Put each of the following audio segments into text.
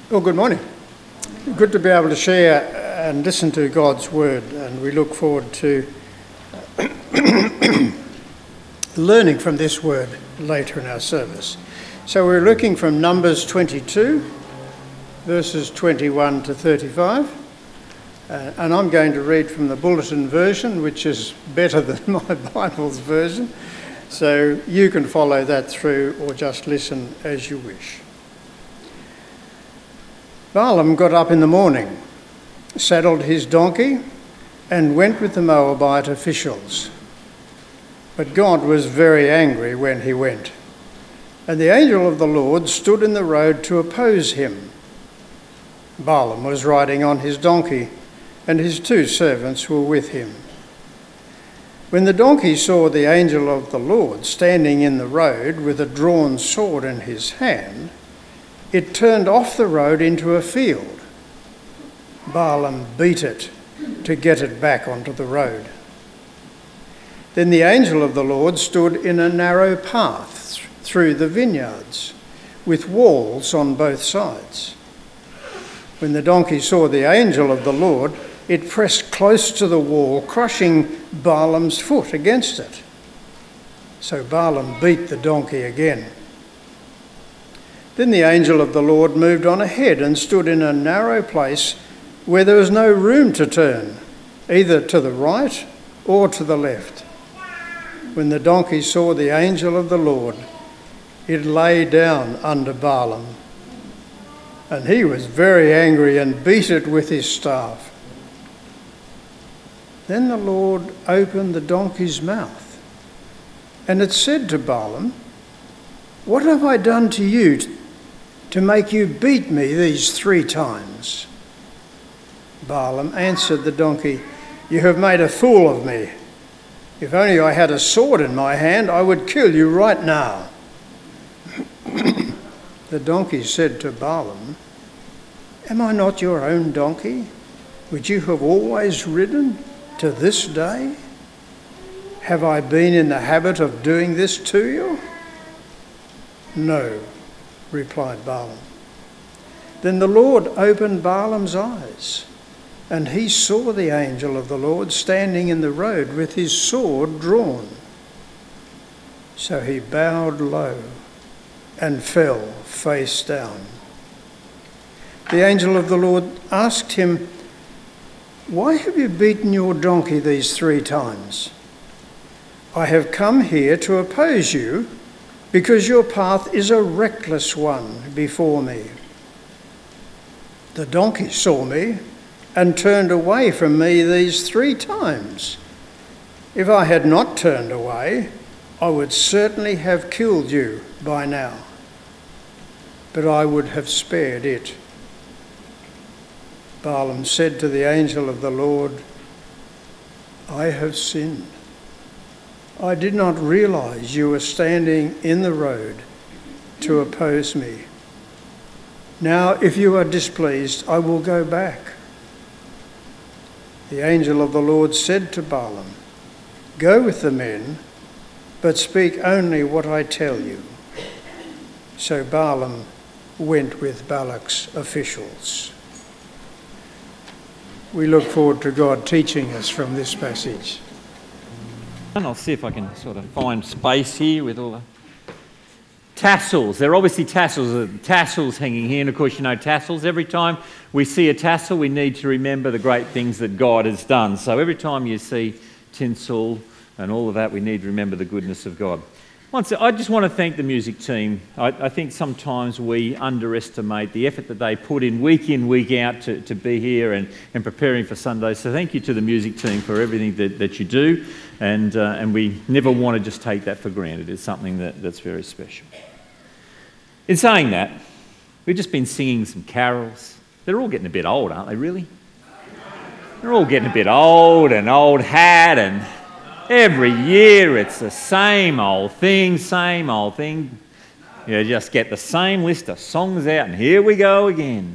Well, good morning. Good to be able to share and listen to God's word, and we look forward to learning from this word later in our service. So we're looking from Numbers 22, verses 21 to 35, and I'm going to read from the Bulletin version, which is better than my Bible's version, so you can follow that through or just listen as you wish. Balaam got up in the morning, saddled his donkey, and went with the Moabite officials. But God was very angry when he went, and the angel of the Lord stood in the road to oppose him. Balaam was riding on his donkey, and his 2 servants were with him. When the donkey saw the angel of the Lord standing in the road with a drawn sword in his hand, it turned off the road into a field. Balaam beat it to get it back onto the road. Then the angel of the Lord stood in a narrow path through the vineyards, with walls on both sides. When the donkey saw the angel of the Lord, it pressed close to the wall, crushing Balaam's foot against it. So Balaam beat the donkey again. Then the angel of the Lord moved on ahead and stood in a narrow place where there was no room to turn, either to the right or to the left. When the donkey saw the angel of the Lord, it lay down under Balaam, and he was very angry and beat it with his staff. Then the Lord opened the donkey's mouth, and it said to Balaam, "What have I done to you to make you beat me these 3 times? Balaam answered the donkey, "You have made a fool of me. If only I had a sword in my hand, I would kill you right now." The donkey said to Balaam, "Am I not your own donkey, which you have always ridden to this day? Have I been in the habit of doing this to you?" "No," replied Balaam. Then the Lord opened Balaam's eyes, and he saw the angel of the Lord standing in the road with his sword drawn. So he bowed low and fell face down. The angel of the Lord asked him, "Why have you beaten your donkey these 3 times? I have come here to oppose you, because your path is a reckless one before me. The donkey saw me and turned away from me these 3 times. If I had not turned away, I would certainly have killed you by now, but I would have spared it." Balaam said to the angel of the Lord, "I have sinned. I did not realize you were standing in the road to oppose me. Now, if you are displeased, I will go back." The angel of the Lord said to Balaam, "Go with the men, but speak only what I tell you." So Balaam went with Balak's officials. We look forward to God teaching us from this passage. And I'll see if I can sort of find space here with all the tassels. They're obviously tassels hanging here. And of course, you know tassels. Every time we see a tassel, we need to remember the great things that God has done. So every time you see tinsel and all of that, we need to remember the goodness of God. I just want to thank the music team. I think sometimes we underestimate the effort that they put in, week out, to be here and preparing for Sunday. So thank you to the music team for everything that you do. And we never want to just take that for granted. It's something that's very special. In saying that, we've just been singing some carols. They're all getting a bit old, aren't they, really? They're all getting a bit old and old hat, and every year it's the same old thing. You just get the same list of songs out, and here we go again.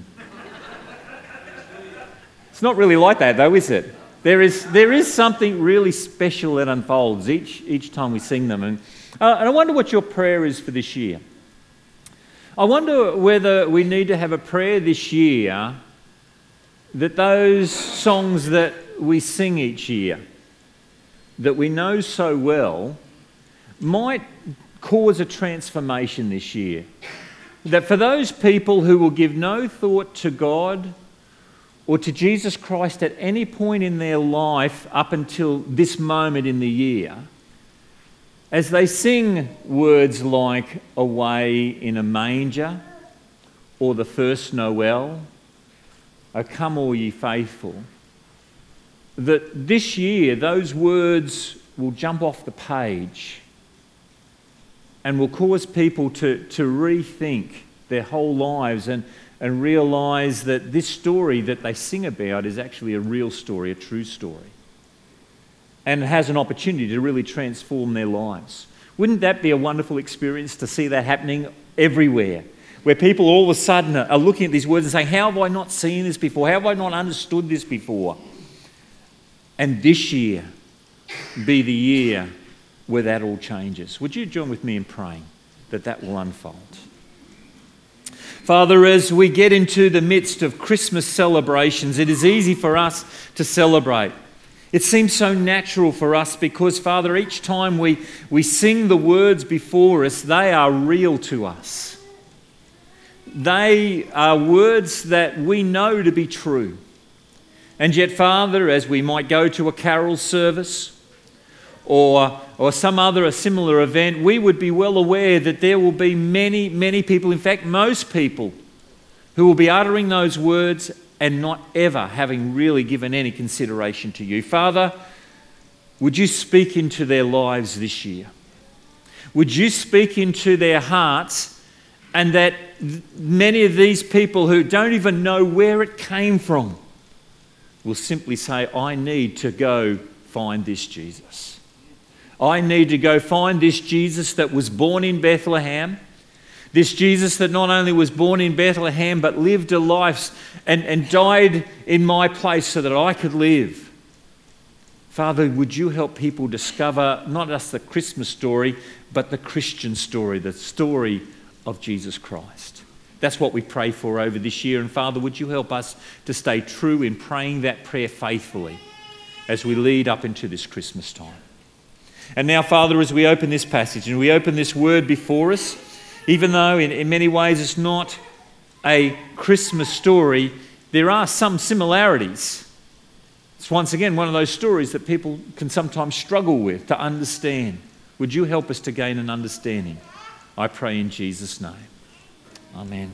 It's not really like that, though, is it? There is something really special that unfolds each time we sing them. And I wonder what your prayer is for this year. I wonder whether we need to have a prayer this year that those songs that we sing each year, that we know so well, might cause a transformation this year. That for those people who will give no thought to God or to Jesus Christ at any point in their life up until this moment in the year, as they sing words like Away in a Manger or The First Noel, O come all ye faithful, that this year those words will jump off the page and will cause people to rethink their whole lives and realise that this story that they sing about is actually a real story, a true story, and has an opportunity to really transform their lives. Wouldn't that be a wonderful experience to see that happening everywhere? Where people all of a sudden are looking at these words and saying, how have I not seen this before? How have I not understood this before? And this year be the year where that all changes. Would you join with me in praying that that will unfold? Father, as we get into the midst of Christmas celebrations, it is easy for us to celebrate. It seems so natural for us because, Father, each time we sing the words before us, they are real to us. They are words that we know to be true. And yet, Father, as we might go to a carol service or some other a similar event, we would be well aware that there will be many, many people, in fact, most people, who will be uttering those words and not ever having really given any consideration to you. Father, would you speak into their lives this year? Would you speak into their hearts, and that many of these people who don't even know where it came from will simply say, I need to go find this Jesus. I need to go find this Jesus that was born in Bethlehem, this Jesus that not only was born in Bethlehem but lived a life and died in my place so that I could live. Father, would you help people discover not just the Christmas story, but the Christian story, the story of Jesus Christ. That's what we pray for over this year. And Father, would you help us to stay true in praying that prayer faithfully as we lead up into this Christmas time. And now, Father, as we open this passage and we open this word before us, even though in many ways it's not a Christmas story, there are some similarities. It's once again one of those stories that people can sometimes struggle with to understand. Would you help us to gain an understanding? I pray in Jesus' name. Amen.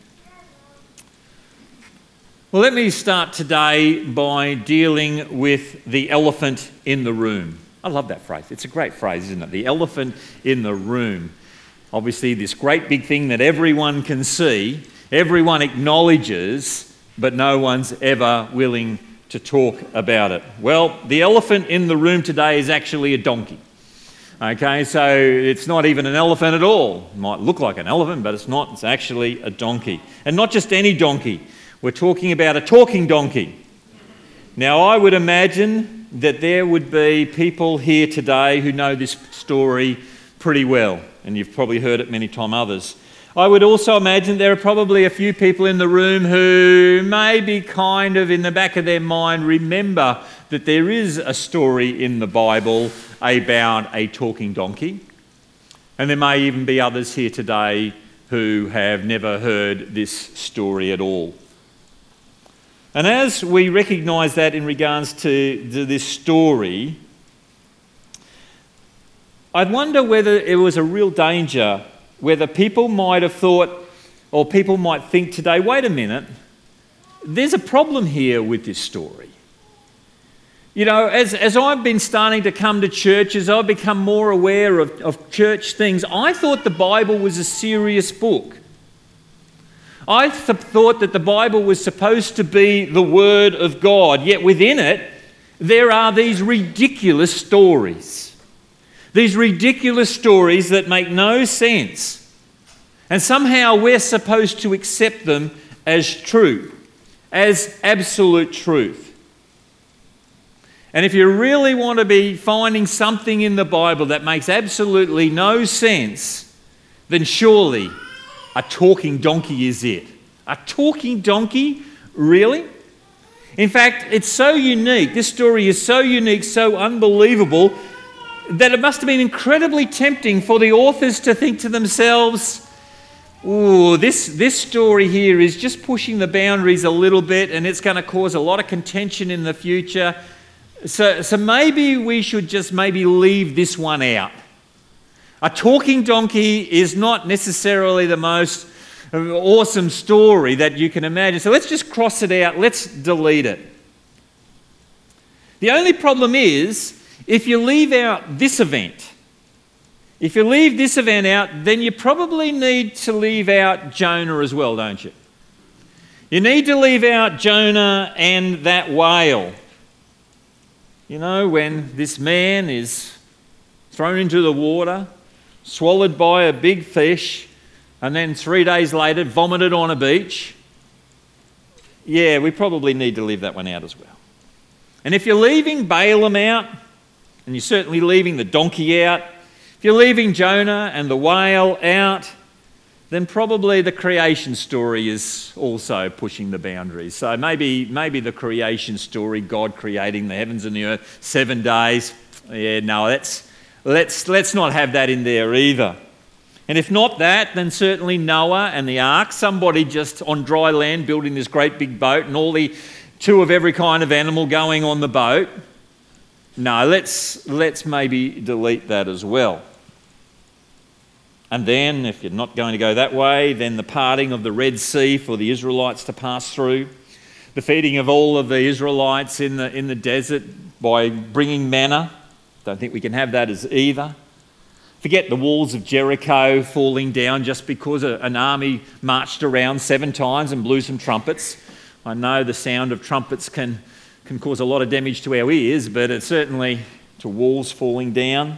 Well, let me start today by dealing with the elephant in the room. I love that phrase. It's a great phrase, isn't it? The elephant in the room. Obviously, this great big thing that everyone can see, everyone acknowledges, but no one's ever willing to talk about it. Well, the elephant in the room today is actually a donkey. Okay, so it's not even an elephant at all. It might look like an elephant, but it's not. It's actually a donkey. And not just any donkey. We're talking about a talking donkey. Now, I would imagine that there would be people here today who know this story pretty well, and you've probably heard it many times others. I would also imagine there are probably a few people in the room who maybe kind of in the back of their mind remember that there is a story in the Bible about a talking donkey. And there may even be others here today who have never heard this story at all. And as we recognise that in regards to this story, I wonder whether it was a real danger, whether people might have thought, or people might think today, wait a minute, there's a problem here with this story. You know, as I've been starting to come to church, as I've become more aware of church things, I thought the Bible was a serious book. I thought that the Bible was supposed to be the Word of God, yet within it, there are these ridiculous stories. These ridiculous stories that make no sense. And somehow we're supposed to accept them as true, as absolute truth. And if you really want to be finding something in the Bible that makes absolutely no sense, then surely A talking donkey is it. A talking donkey? Really? In fact, it's so unique. This story is so unique, so unbelievable, that it must have been incredibly tempting for the authors to think to themselves, ooh, this story here is just pushing the boundaries a little bit and it's going to cause a lot of contention in the future. So maybe we should just maybe leave this one out. A talking donkey is not necessarily the most awesome story that you can imagine. So let's just cross it out. Let's delete it. The only problem is, if you leave out this event, if you leave this event out, then you probably need to leave out Jonah as well, don't you? You need to leave out Jonah and that whale. You know, when this man is thrown into the water, swallowed by a big fish, and then 3 days later vomited on a beach. Yeah, we probably need to leave that one out as well. And if you're leaving Balaam out, and you're certainly leaving the donkey out, if you're leaving Jonah and the whale out, then probably the creation story is also pushing the boundaries. So maybe the creation story, God creating the heavens and the earth, 7 days. Yeah, no, let's not have that in there either. And if not that, then certainly Noah and the ark, somebody just on dry land building this great big boat and all the 2 of every kind of animal going on the boat. No, let's maybe delete that as well. And then, if you're not going to go that way, then the parting of the Red Sea for the Israelites to pass through, the feeding of all of the Israelites in the desert by bringing manna. Don't think we can have that as either. Forget the walls of Jericho falling down just because an army marched around 7 times and blew some trumpets. I know the sound of trumpets can cause a lot of damage to our ears, but it's certainly to walls falling down.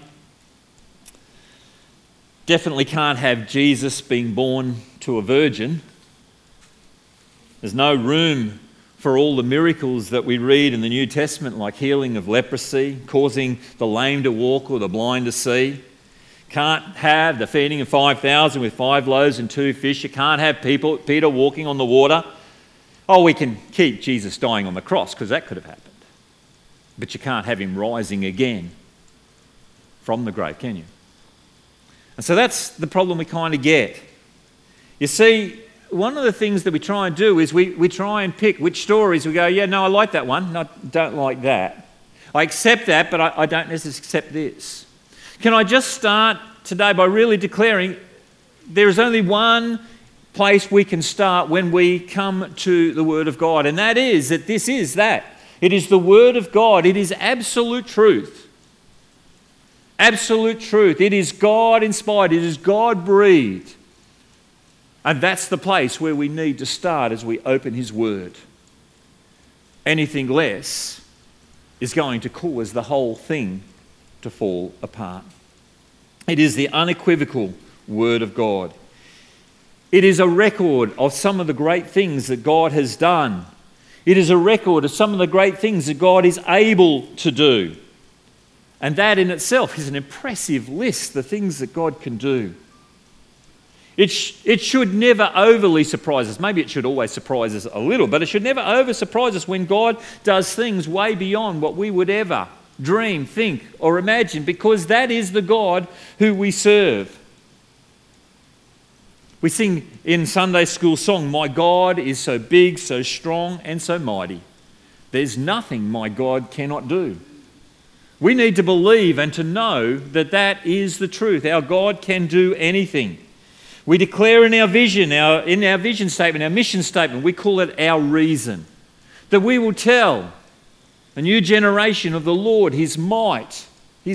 Definitely can't have Jesus being born to a virgin. There's no room for all the miracles that we read in the New Testament, like healing of leprosy, causing the lame to walk or the blind to see. Can't have the feeding of 5,000 with 5 loaves and 2 fish. You can't have Peter walking on the water. Oh, we can keep Jesus dying on the cross because that could have happened. But you can't have him rising again from the grave, can you? And so that's the problem we kind of get. You see, one of the things that we try and do is we try and pick which stories we go, yeah, no, I like that one, no, don't like that. I accept that, but I don't necessarily accept this. Can I just start today by really declaring there is only one place we can start when we come to the Word of God, and that is that this is that. It is the Word of God. It is absolute truth. Absolute truth. It is God-inspired. It is God-breathed. And that's the place where we need to start as we open His Word. Anything less is going to cause the whole thing to fall apart. It is the unequivocal Word of God. It is a record of some of the great things that God has done. It is a record of some of the great things that God is able to do. And that in itself is an impressive list, the things that God can do. It should never overly surprise us. Maybe it should always surprise us a little, but it should never over surprise us when God does things way beyond what we would ever dream, think, or imagine, because that is the God who we serve. We sing in Sunday school song, "My God is so big, so strong, and so mighty. There's nothing my God cannot do." We need to believe and to know that that is the truth. Our God can do anything. We declare in our vision, in our vision statement, our mission statement, we call it our reason, that we will tell a new generation of the Lord, His might,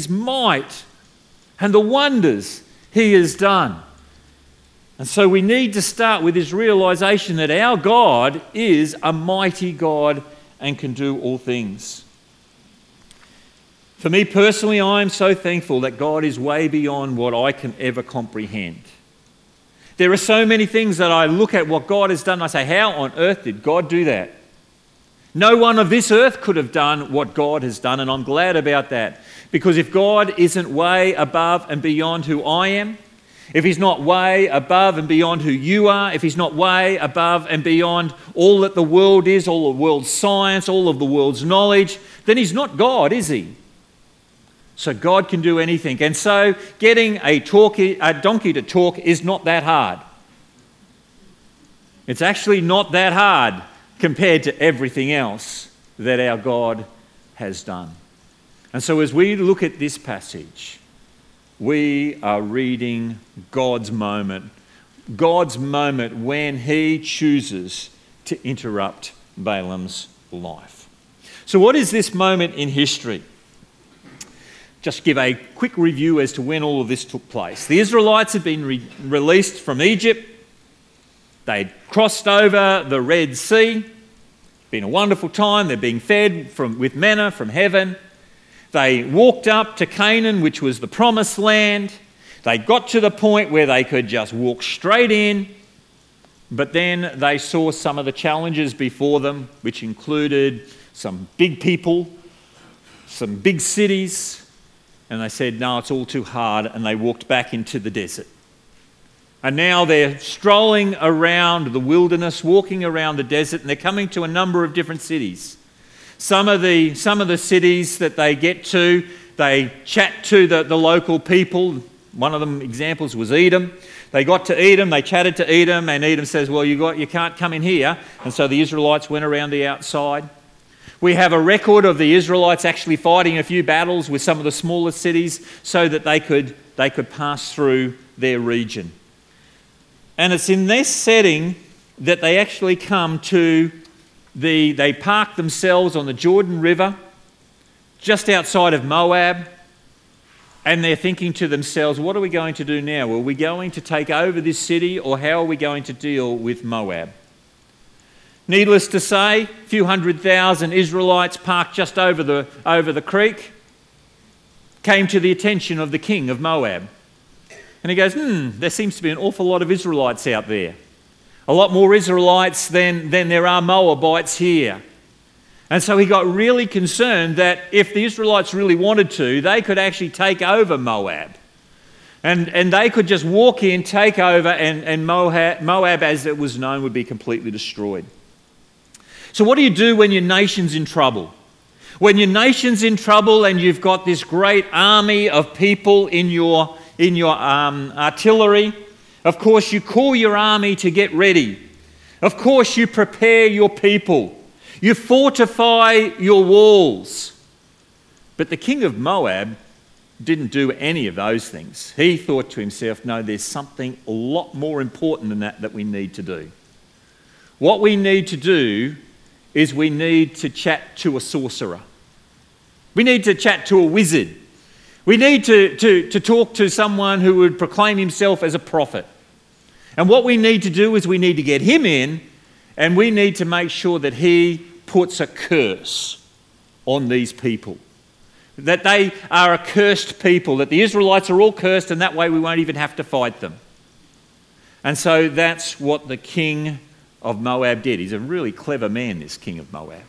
and the wonders He has done. And so we need to start with this realization that our God is a mighty God and can do all things. For me personally, I am so thankful that God is way beyond what I can ever comprehend. There are so many things that I look at what God has done and I say, how on earth did God do that? No one of this earth could have done what God has done, and I'm glad about that. Because if God isn't way above and beyond who I am, if he's not way above and beyond who you are, if he's not way above and beyond all that the world is, all the world's science, all of the world's knowledge, then he's not God, is he? So God can do anything. And so getting a donkey to talk is not that hard. It's actually not that hard compared to everything else that our God has done. And so as we look at this passage, we are reading God's moment when he chooses to interrupt Balaam's life. So what is this moment in history? Just give a quick review as to when all of this took place. The Israelites had been released from Egypt. They'd crossed over the Red Sea. Been a wonderful time. They're being fed with manna from heaven. They walked up to Canaan, which was the promised land. They got to the point where they could just walk straight in, but then they saw some of the challenges before them, which included some big people, some big cities, and they said, no, it's all too hard, and they walked back into the desert. And now they're strolling around the wilderness, walking around the desert, and they're coming to a number of different cities. Some of the cities that they get to, they chat to the local people. One of them examples was Edom. They got to Edom, they chatted to Edom, and Edom says, well, you can't come in here. And so the Israelites went around the outside. We have a record of the Israelites actually fighting a few battles with some of the smaller cities so that they could pass through their region. And it's in this setting that they actually come to they park themselves on the Jordan River, just outside of Moab, and they're thinking to themselves, what are we going to do now? Are we going to take over this city, or how are we going to deal with Moab? Needless to say, a few 100,000 Israelites parked just over the creek came to the attention of the king of Moab. And he goes, there seems to be an awful lot of Israelites out there. A lot more Israelites than there are Moabites here. And so he got really concerned that if the Israelites really wanted to, they could actually take over Moab. And they could just walk in, take over, and Moab, as it was known, would be completely destroyed. So what do you do when your nation's in trouble? When your nation's in trouble and you've got this great army of people in your artillery, of course you call your army to get ready. Of course you prepare your people. You fortify your walls. But the king of Moab didn't do any of those things. He thought to himself, no, there's something a lot more important than that we need to do. What we need to do is we need to chat to a sorcerer. We need to chat to a wizard. We need to talk to someone who would proclaim himself as a prophet. And what we need to do is we need to get him in, and we need to make sure that he puts a curse on these people. That they are a cursed people, that the Israelites are all cursed, and that way we won't even have to fight them. And so that's what the king of Moab did. He's a really clever man, this king of Moab.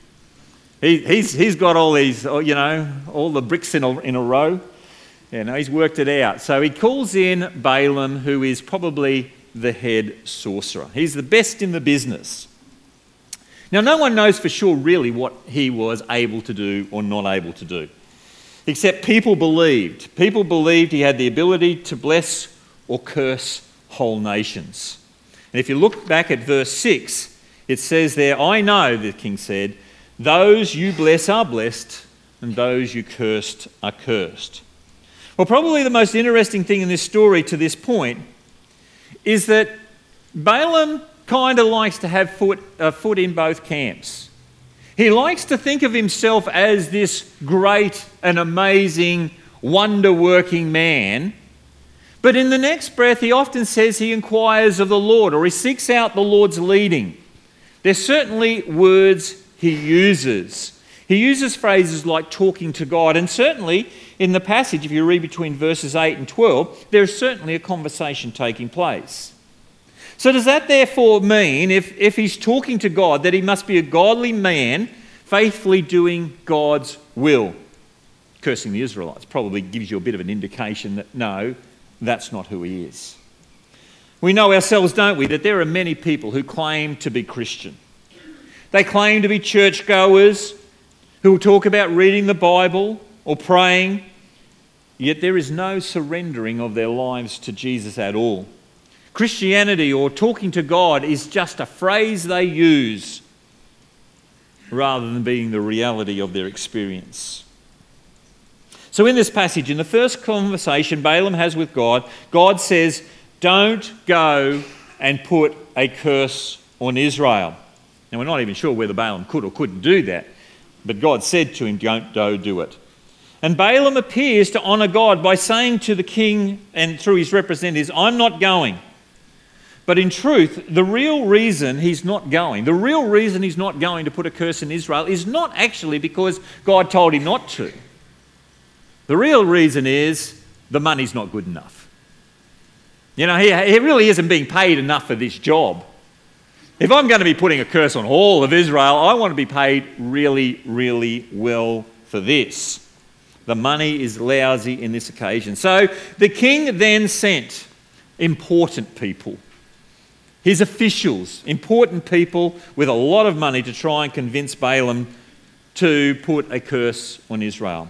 He's got all these, all the bricks in a row. He's worked it out. So he calls in Balaam, who is probably the head sorcerer. He's the best in the business. Now, no one knows for sure really what he was able to do or not able to do, except people believed. People believed he had the ability to bless or curse whole nations. And if you look back at verse 6, it says there, I know, the king said, those you bless are blessed, and those you cursed are cursed. Well, probably the most interesting thing in this story to this point is that Balaam kind of likes to have a foot in both camps. He likes to think of himself as this great and amazing, wonder-working man, but in the next breath he often says he inquires of the Lord, or he seeks out the Lord's leading. There's certainly words he uses. He uses phrases like talking to God, and certainly in the passage, if you read between verses 8 and 12, there is certainly a conversation taking place. So does that therefore mean, if he's talking to God, that he must be a godly man, faithfully doing God's will? Cursing the Israelites probably gives you a bit of an indication that no, that's not who he is. We know ourselves, don't we, that there are many people who claim to be Christian. They claim to be churchgoers who will talk about reading the Bible or praying, yet there is no surrendering of their lives to Jesus at all. Christianity or talking to God is just a phrase they use rather than being the reality of their experience. So in this passage, in the first conversation Balaam has with God, God says, don't go and put a curse on Israel. Now, we're not even sure whether Balaam could or couldn't do that, but God said to him, don't do it. And Balaam appears to honour God by saying to the king and through his representatives, I'm not going. But in truth, the real reason he's not going to put a curse in Israel is not actually because God told him not to. The real reason is the money's not good enough. You know, he really isn't being paid enough for this job. If I'm going to be putting a curse on all of Israel, I want to be paid really, really well for this. The money is lousy in this occasion. So the king then sent important people, his officials, important people with a lot of money to try and convince Balaam to put a curse on Israel.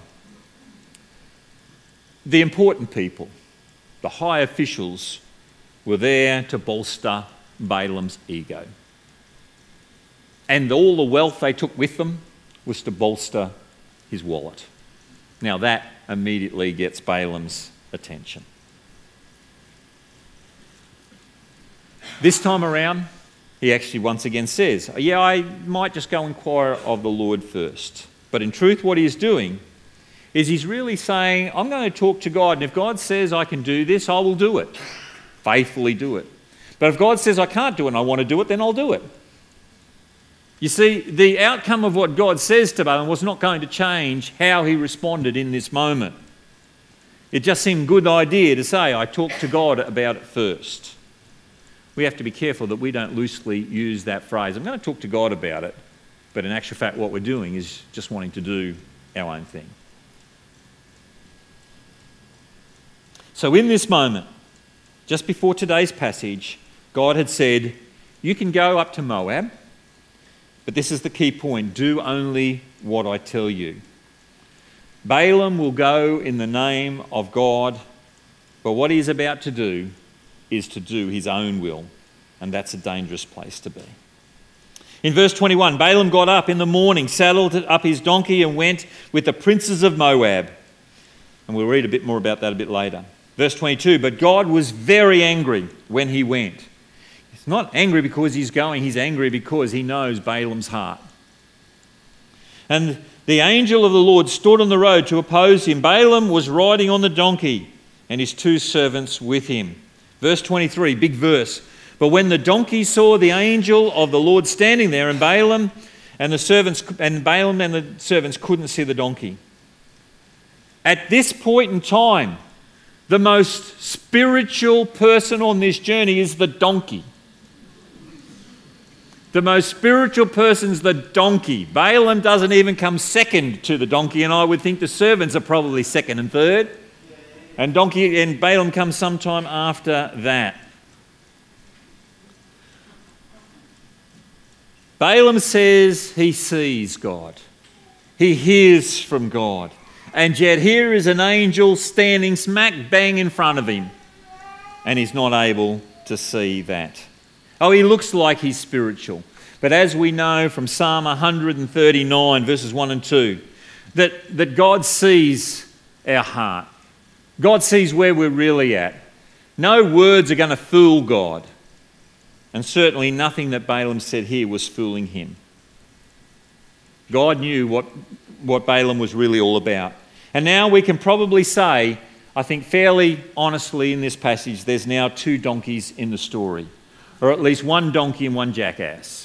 The important people, the high officials, were there to bolster Balaam's ego. And all the wealth they took with them was to bolster his wallet. Now that immediately gets Balaam's attention. This time around, he actually once again says, yeah, I might just go inquire of the Lord first. But in truth, what he's doing is he's really saying, I'm going to talk to God, and if God says I can do this, I will do it. Faithfully do it. But if God says I can't do it and I want to do it, then I'll do it. You see, the outcome of what God says to Balaam was not going to change how he responded in this moment. It just seemed a good idea to say, I talked to God about it first. We have to be careful that we don't loosely use that phrase. I'm going to talk to God about it, but in actual fact what we're doing is just wanting to do our own thing. So in this moment, just before today's passage, God had said, you can go up to Moab, but this is the key point, do only what I tell you. Balaam will go in the name of God, but what he's about to do is to do his own will, and that's a dangerous place to be. In verse 21, Balaam got up in the morning, saddled up his donkey and went with the princes of Moab. And we'll read a bit more about that a bit later. Verse 22, but God was very angry when he went. He's not angry because he's going, he's angry because he knows Balaam's heart. And the angel of the Lord stood on the road to oppose him. Balaam was riding on the donkey and his 2 servants with him. Verse 23, big verse. But when the donkey saw the angel of the Lord standing there, and Balaam and the servants couldn't see the donkey. At this point in time, the most spiritual person on this journey is the donkey. The most spiritual person's the donkey. Balaam doesn't even come second to the donkey, and I would think the servants are probably second and third. And Balaam comes sometime after that. Balaam says he sees God. He hears from God. And yet here is an angel standing smack bang in front of him. And he's not able to see that. Oh, he looks like he's spiritual. But as we know from Psalm 139, verses 1 and 2, that God sees our heart. God sees where we're really at. No words are going to fool God. And certainly nothing that Balaam said here was fooling him. God knew what Balaam was really all about. And now we can probably say, I think fairly honestly in this passage, there's now 2 donkeys in the story. Or at least 1 donkey and 1 jackass.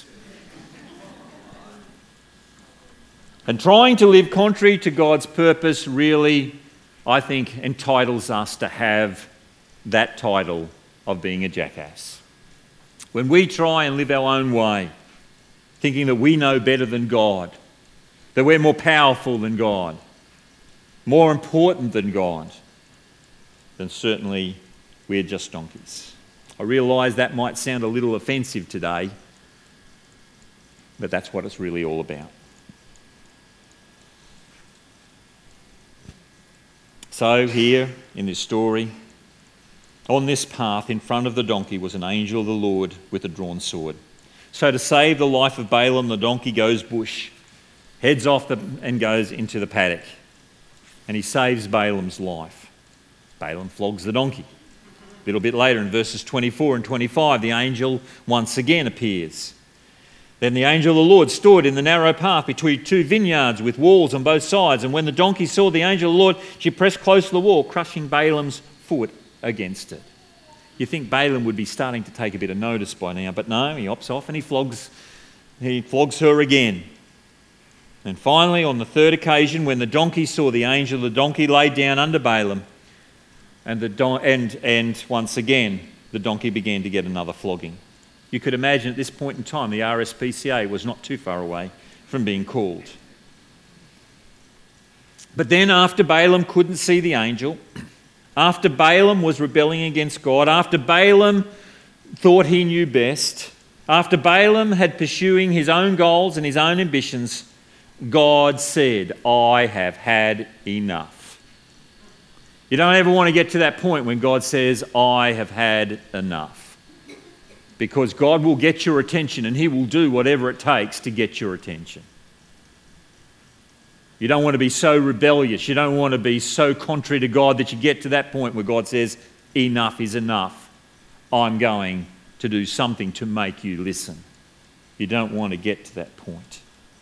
And trying to live contrary to God's purpose really, I think, entitles us to have that title of being a jackass. When we try and live our own way, thinking that we know better than God, that we're more powerful than God, more important than God, then certainly We're just donkeys. I realise that might sound a little offensive today, but that's what it's really all about. So here in this story, on this path in front of the donkey was an angel of the Lord with a drawn sword. So to save the life of Balaam, the donkey goes bush, heads off and goes into the paddock, and he saves Balaam's life. Balaam flogs the donkey. A little bit later in verses 24 and 25, the angel once again appears. Then the angel of the Lord stood in the narrow path between two vineyards with walls on both sides, and when the donkey saw the angel of the Lord, she pressed close to the wall, crushing Balaam's foot against it. You think Balaam would be starting to take a bit of notice by now, but no, he hops off and he flogs her again. And finally, on the third occasion, when the donkey saw the angel, the donkey lay down under Balaam, and once again, the donkey began to get another flogging. You could imagine at this point in time, the RSPCA was not too far away from being called. But then after Balaam couldn't see the angel, after Balaam was rebelling against God, after Balaam thought he knew best, after Balaam had pursuing his own goals and his own ambitions, God said, I have had enough. You don't ever want to get to that point when God says, I have had enough. Because God will get your attention and he will do whatever it takes to get your attention. You don't want to be so rebellious. You don't want to be so contrary to God that you get to that point where God says, enough is enough. I'm going to do something to make you listen. You don't want to get to that point.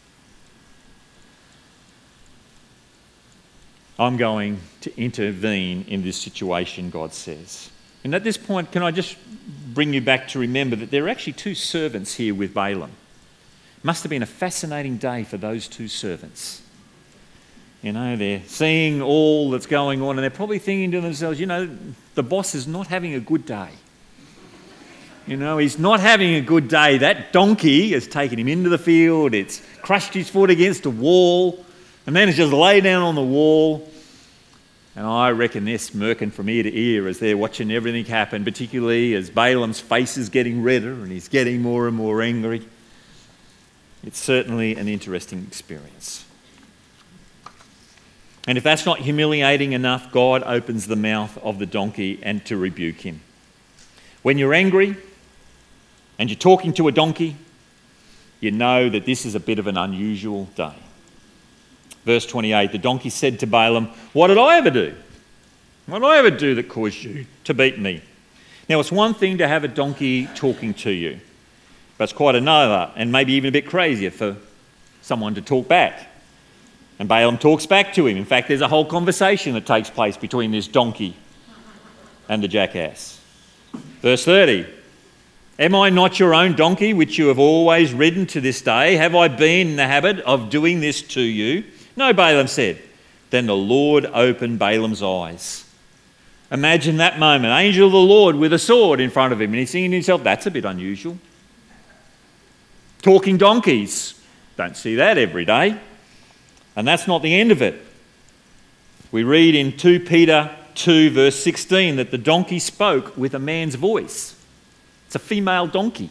I'm going to intervene in this situation, God says. And at this point, can I just bring you back to remember that there are actually two servants here with Balaam. Must have been a fascinating day for those two servants. You know, they're seeing all that's going on and they're probably thinking to themselves, you know, the boss is not having a good day. You know, he's not having a good day. That donkey has taken him into the field, it's crushed his foot against a wall, and then it's just laid down on the wall. And I reckon they're smirking from ear to ear as they're watching everything happen, particularly as Balaam's face is getting redder and he's getting more and more angry. It's certainly an interesting experience. And if that's not humiliating enough, God opens the mouth of the donkey and to rebuke him. When you're angry and you're talking to a donkey, you know that this is a bit of an unusual day. Verse 28, the donkey said to Balaam, what did I ever do? What did I ever do that caused you to beat me? Now, it's one thing to have a donkey talking to you, but it's quite another, and maybe even a bit crazier, for someone to talk back. And Balaam talks back to him. In fact, there's a whole conversation that takes place between this donkey and the jackass. Verse 30, am I not your own donkey, which you have always ridden to this day? Have I been in the habit of doing this to you? No, Balaam said. Then the Lord opened Balaam's eyes. Imagine that moment. Angel of the Lord with a sword in front of him. And he's thinking to himself, that's a bit unusual. Talking donkeys. Don't see that every day. And that's not the end of it. We read in 2 Peter 2 verse 16 that the donkey spoke with a man's voice. It's a female donkey.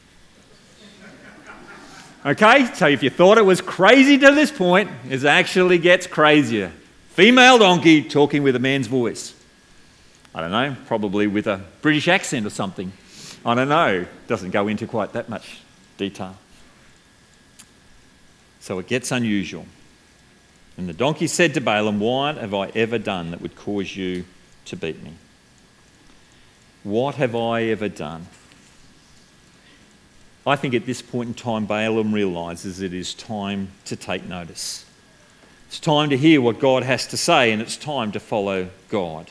Okay, so if you thought it was crazy to this point, it actually gets crazier. Female donkey talking with a man's voice. I don't know, probably with a British accent or something. I don't know, doesn't go into quite that much detail. So it gets unusual. And the donkey said to Balaam, what have I ever done that would cause you to beat me? What have I ever done? I think at this point in time, Balaam realises it is time to take notice. It's time to hear what God has to say, and it's time to follow God.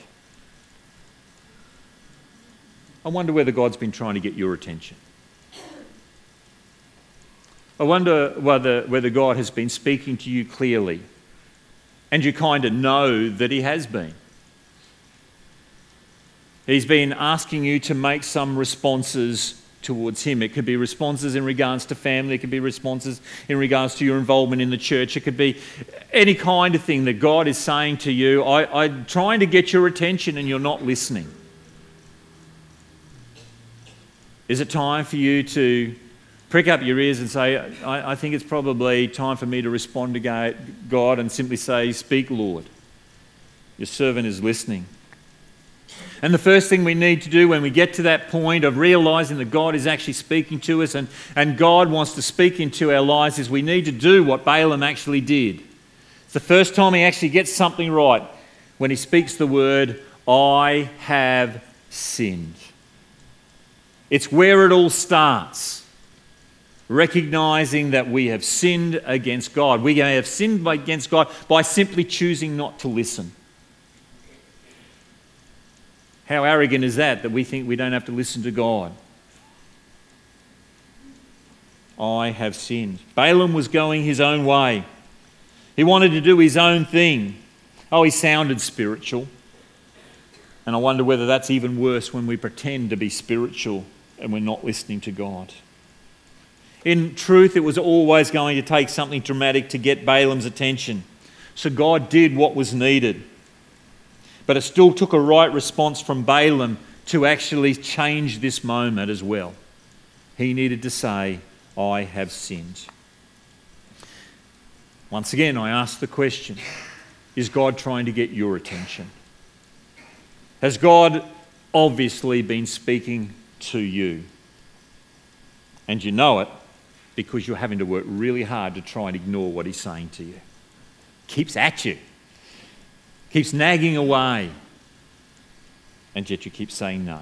I wonder whether God's been trying to get your attention. I wonder whether God has been speaking to you clearly, and you kind of know that he has been. He's been asking you to make some responses towards him. It could be responses in regards to family, it could be responses in regards to your involvement in the church, it could be any kind of thing that God is saying to you, I'm trying to get your attention and you're not listening. Is it time for you to prick up your ears and say, I think it's probably time for me to respond to God and simply say, speak, Lord. Your servant is listening. And the first thing we need to do when we get to that point of realising that God is actually speaking to us and God wants to speak into our lives is we need to do what Balaam actually did. It's the first time he actually gets something right when he speaks the word, I have sinned. It's where it all starts. Recognising that we have sinned against God. We have sinned against God by simply choosing not to listen. How arrogant is that we think we don't have to listen to God? I have sinned. Balaam was going his own way. He wanted to do his own thing. Oh, he sounded spiritual. And I wonder whether that's even worse when we pretend to be spiritual and we're not listening to God. In truth, it was always going to take something dramatic to get Balaam's attention. So God did what was needed. But it still took a right response from Balaam to actually change this moment as well. He needed to say, I have sinned. Once again, I ask the question, is God trying to get your attention? Has God obviously been speaking to you? And you know it because you're having to work really hard to try and ignore what he's saying to you. Keeps at you. Keeps nagging away. And yet you keep saying no.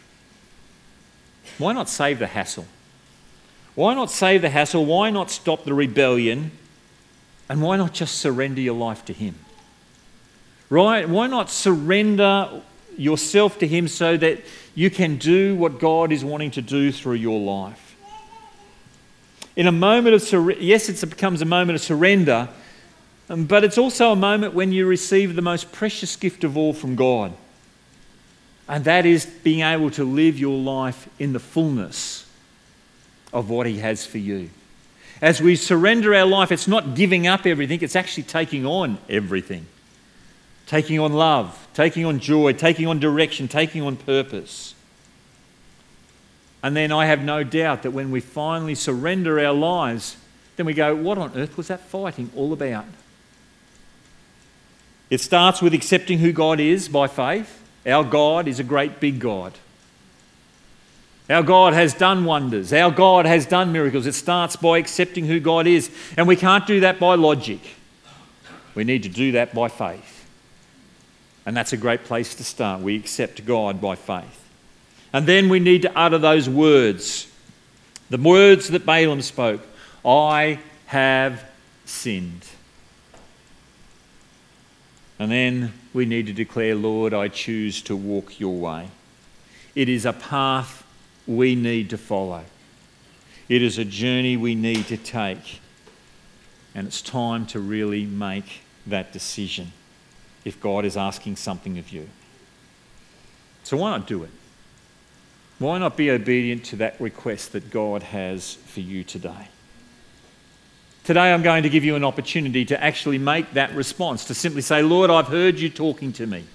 Why not save the hassle? Why not save the hassle? Why not stop the rebellion? And why not just surrender your life to him? Right? Why not surrender yourself to him so that you can do what God is wanting to do through your life? In a moment of surrender, yes, it becomes a moment of surrender, but it's also a moment when you receive the most precious gift of all from God. And that is being able to live your life in the fullness of what he has for you. As we surrender our life, it's not giving up everything, it's actually taking on everything. Taking on love, taking on joy, taking on direction, taking on purpose. And then I have no doubt that when we finally surrender our lives, then we go, what on earth was that fighting all about? It starts with accepting who God is by faith. Our God is a great big God. Our God has done wonders. Our God has done miracles. It starts by accepting who God is. And we can't do that by logic. We need to do that by faith. And that's a great place to start. We accept God by faith. And then we need to utter those words. The words that Balaam spoke. I have sinned. And then we need to declare, Lord, I choose to walk your way. It is a path we need to follow. It is a journey we need to take. And it's time to really make that decision if God is asking something of you. So why not do it? Why not be obedient to that request that God has for you today? Today I'm going to give you an opportunity to actually make that response, to simply say, Lord, I've heard you talking to me.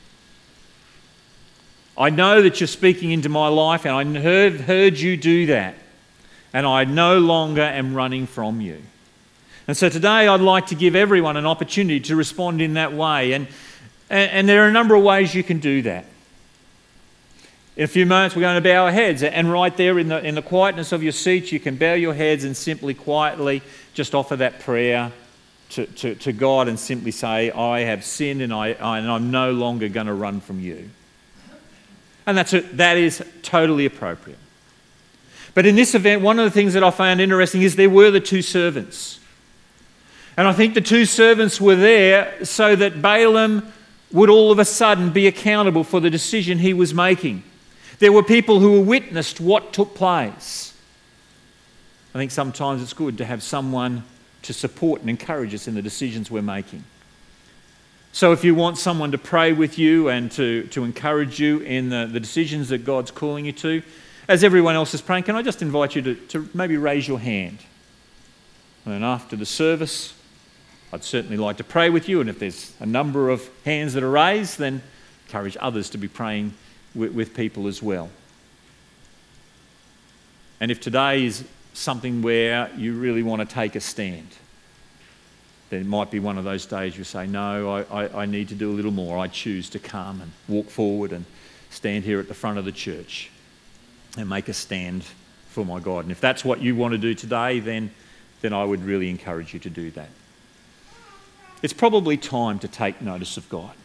I know that you're speaking into my life and I heard you do that. And I no longer am running from you. And so today I'd like to give everyone an opportunity to respond in that way. And there are a number of ways you can do that. In a few moments we're going to bow our heads, and right there in the quietness of your seat you can bow your heads and simply quietly just offer that prayer to God and simply say, I have sinned and I'm no longer going to run from you. And that is totally appropriate. But in this event, one of the things that I found interesting is there were the two servants. And I think the two servants were there so that Balaam would all of a sudden be accountable for the decision he was making. There were people who witnessed what took place. I think sometimes it's good to have someone to support and encourage us in the decisions we're making. So if you want someone to pray with you and to encourage you in the decisions that God's calling you to, as everyone else is praying, can I just invite you to maybe raise your hand? And then after the service, I'd certainly like to pray with you, and if there's a number of hands that are raised, then encourage others to be praying with people as well. And if today is something where you really want to take a stand, then it might be one of those days you say, no, I need to do a little more. I choose to come and walk forward and stand here at the front of the church and make a stand for my God. And if that's what you want to do today, then I would really encourage you to do that. It's probably time to take notice of God.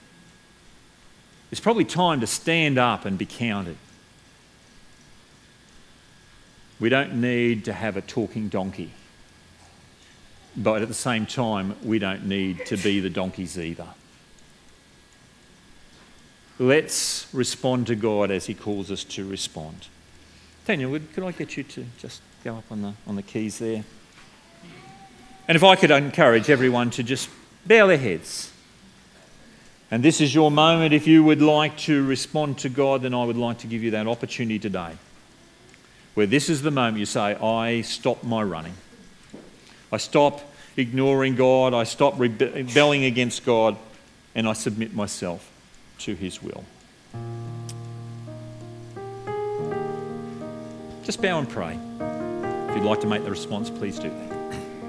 It's probably time to stand up and be counted. We don't need to have a talking donkey. But at the same time, we don't need to be the donkeys either. Let's respond to God as he calls us to respond. Daniel, could I get you to just go up on the keys there? And if I could encourage everyone to just bow their heads. And this is your moment. If you would like to respond to God, then I would like to give you that opportunity today, where this is the moment you say, I stop my running. I stop ignoring God. I stop rebelling against God, and I submit myself to his will. Just bow and pray. If you'd like to make the response, please do that.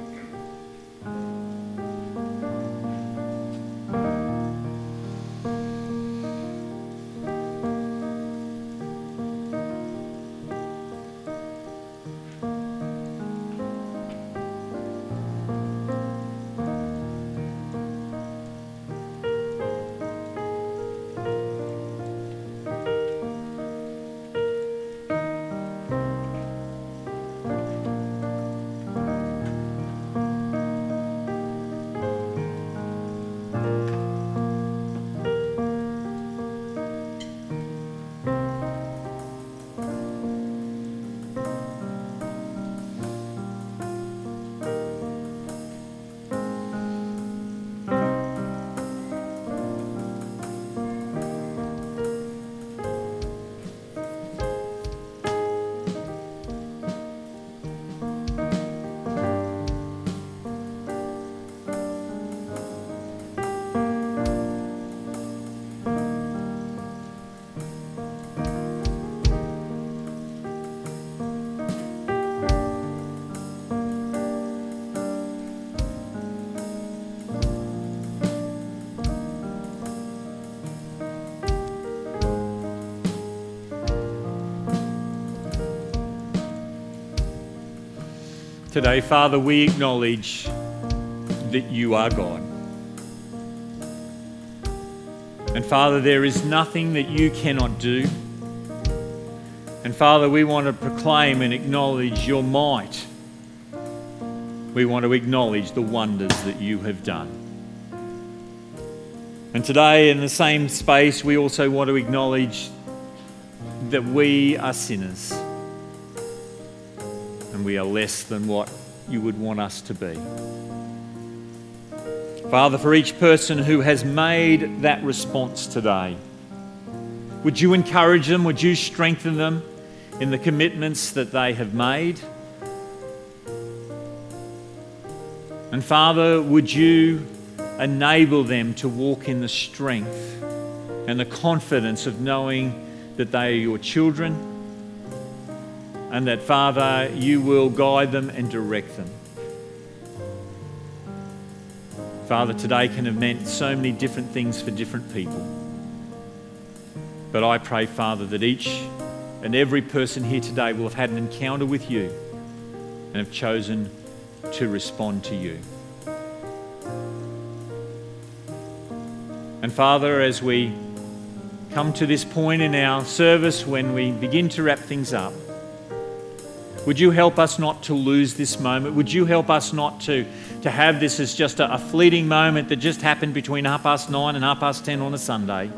Today, Father, we acknowledge that you are God. And Father, there is nothing that you cannot do. And Father, we want to proclaim and acknowledge your might. We want to acknowledge the wonders that you have done. And today, in the same space, we also want to acknowledge that we are sinners. And we are less than what you would want us to be. Father, for each person who has made that response today, would you encourage them? Would you strengthen them in the commitments that they have made? And Father, would you enable them to walk in the strength and the confidence of knowing that they are your children, and that, Father, you will guide them and direct them. Father, today can have meant so many different things for different people. But I pray, Father, that each and every person here today will have had an encounter with you and have chosen to respond to you. And Father, as we come to this point in our service when we begin to wrap things up, would you help us not to lose this moment? Would you help us not to have this as just a fleeting moment that just happened between 9:30 and 10:30 on a Sunday?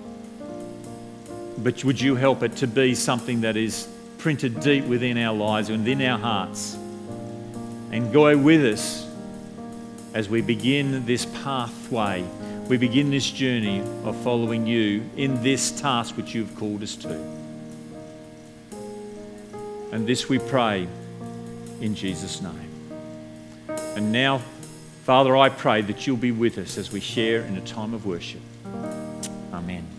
But would you help it to be something that is printed deep within our lives and within our hearts, and go with us as we begin this pathway, we begin this journey of following you in this task which you've called us to. And this we pray in Jesus' name. And now, Father, I pray that you'll be with us as we share in a time of worship. Amen.